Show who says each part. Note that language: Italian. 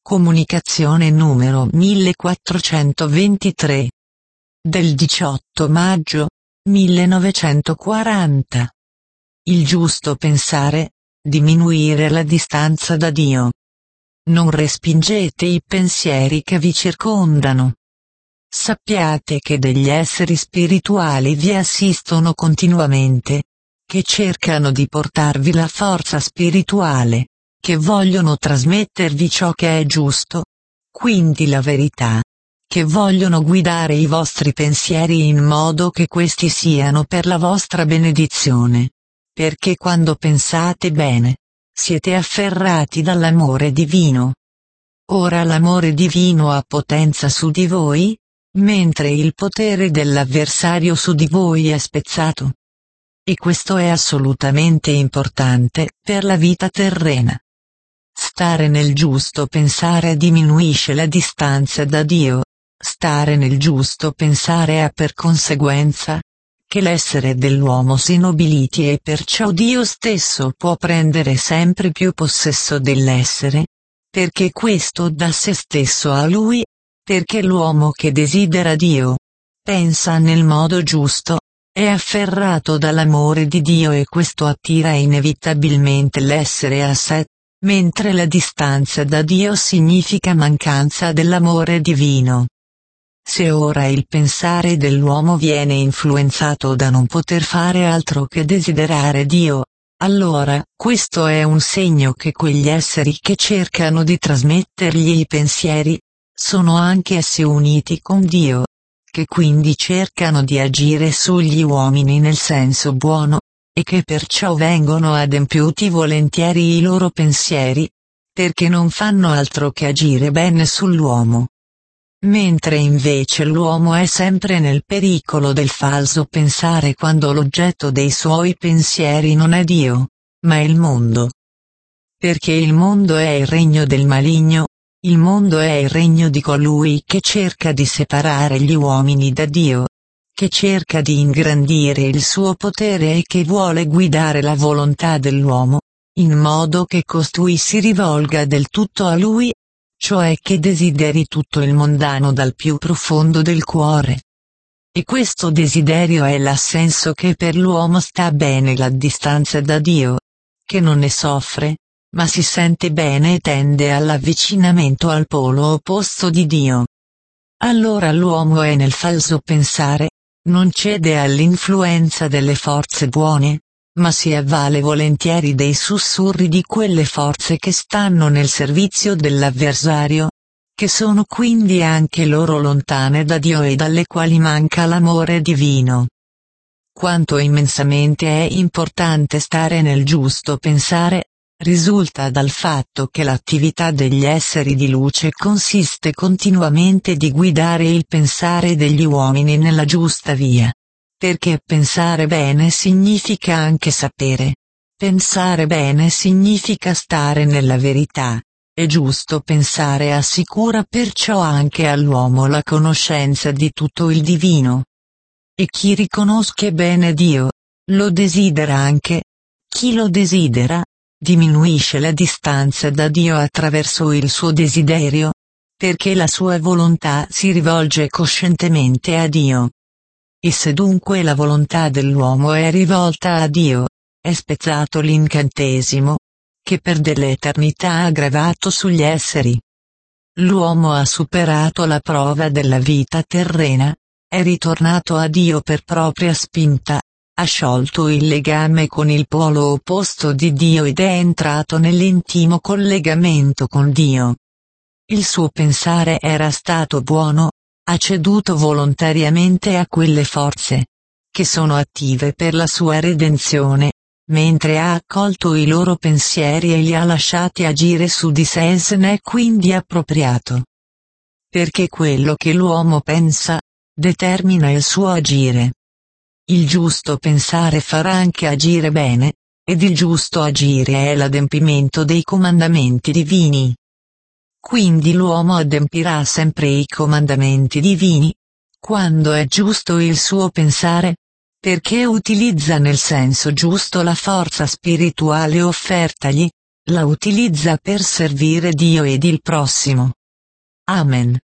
Speaker 1: Comunicazione numero 1423. Del 18 maggio 1940. Il giusto pensare, diminuire la distanza da Dio. Non respingete i pensieri che vi circondano. Sappiate che degli esseri spirituali vi assistono continuamente, che cercano di portarvi la forza spirituale, che vogliono trasmettervi ciò che è giusto, quindi la verità, che vogliono guidare i vostri pensieri in modo che questi siano per la vostra benedizione, perché quando pensate bene, siete afferrati dall'amore divino. Ora l'amore divino ha potenza su di voi, mentre il potere dell'avversario su di voi è spezzato. E questo è assolutamente importante per la vita terrena. Stare nel giusto pensare diminuisce la distanza da Dio. Stare nel giusto pensare ha per conseguenza che l'essere dell'uomo si nobiliti e perciò Dio stesso può prendere sempre più possesso dell'essere, perché questo dà se stesso a lui, perché l'uomo che desidera Dio, pensa nel modo giusto, è afferrato dall'amore di Dio e questo attira inevitabilmente l'essere a sé. Mentre la distanza da Dio significa mancanza dell'amore divino. Se ora il pensare dell'uomo viene influenzato da non poter fare altro che desiderare Dio, allora questo è un segno che quegli esseri che cercano di trasmettergli i pensieri, sono anche essi uniti con Dio, che quindi cercano di agire sugli uomini nel senso buono, e che perciò vengono adempiuti volentieri i loro pensieri, perché non fanno altro che agire bene sull'uomo. Mentre invece l'uomo è sempre nel pericolo del falso pensare quando l'oggetto dei suoi pensieri non è Dio, ma è il mondo. Perché il mondo è il regno del maligno, il mondo è il regno di colui che cerca di separare gli uomini da Dio, che cerca di ingrandire il suo potere e che vuole guidare la volontà dell'uomo, in modo che costui si rivolga del tutto a lui, cioè che desideri tutto il mondano dal più profondo del cuore. E questo desiderio è l'assenso che per l'uomo sta bene la distanza da Dio, che non ne soffre, ma si sente bene e tende all'avvicinamento al polo opposto di Dio. Allora l'uomo è nel falso pensare, non cede all'influenza delle forze buone, ma si avvale volentieri dei sussurri di quelle forze che stanno nel servizio dell'avversario, che sono quindi anche loro lontane da Dio e dalle quali manca l'amore divino. Quanto immensamente è importante stare nel giusto pensare, risulta dal fatto che l'attività degli esseri di luce consiste continuamente di guidare il pensare degli uomini nella giusta via. Perché pensare bene significa anche sapere. Pensare bene significa stare nella verità. E giusto pensare assicura perciò anche all'uomo la conoscenza di tutto il divino. E chi riconosce bene Dio, lo desidera anche. Chi lo desidera, diminuisce la distanza da Dio attraverso il suo desiderio, perché la sua volontà si rivolge coscientemente a Dio. E se dunque la volontà dell'uomo è rivolta a Dio, è spezzato l'incantesimo, che per dell'eternità ha gravato sugli esseri. L'uomo ha superato la prova della vita terrena, è ritornato a Dio per propria spinta, ha sciolto il legame con il polo opposto di Dio ed è entrato nell'intimo collegamento con Dio. Il suo pensare era stato buono, ha ceduto volontariamente a quelle forze, che sono attive per la sua redenzione, mentre ha accolto i loro pensieri e li ha lasciati agire su di sé e se ne è quindi appropriato. Perché quello che l'uomo pensa, determina il suo agire. Il giusto pensare farà anche agire bene, ed il giusto agire è l'adempimento dei comandamenti divini. Quindi l'uomo adempirà sempre i comandamenti divini, quando è giusto il suo pensare, perché utilizza nel senso giusto la forza spirituale offertagli, la utilizza per servire Dio ed il prossimo. Amen.